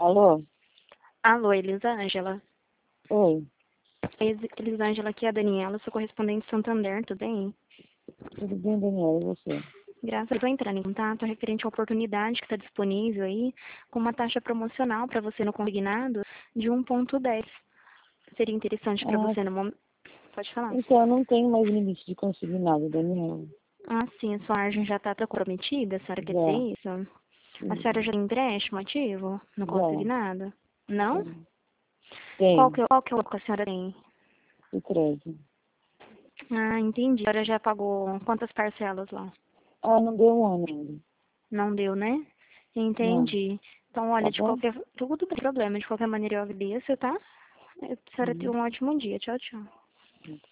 Alô? Alô, Elisângela. Oi, Elisângela, aqui é a Daniela, sou correspondente de Santander, tudo bem? tudo bem, Daniela? E você? Graças a Deus, estou entrando em contato referente à oportunidade que está disponível aí, com uma taxa promocional para você no consignado de 1,10. Seria interessante para Ah, você no momento. Pode falar. então eu não tenho mais limite de conseguir nada, Daniela. Ah, sim, a sua margem já está comprometida, a senhora quer dizer Já, isso? A senhora sim, já tem empréstimo ativo no já, consignado? Não? tem. Qual que é o que a senhora tem? O crédito. Ah, entendi. A senhora já pagou quantas parcelas lá? Ah, não deu um ano ainda. Não deu, né? Não, Entendi. Então, olha, tá de bom? qualquer... Tudo bem, problema. De qualquer maneira, eu agradeço, tá? A senhora tem Uhum. um ótimo dia. Tchau, tchau.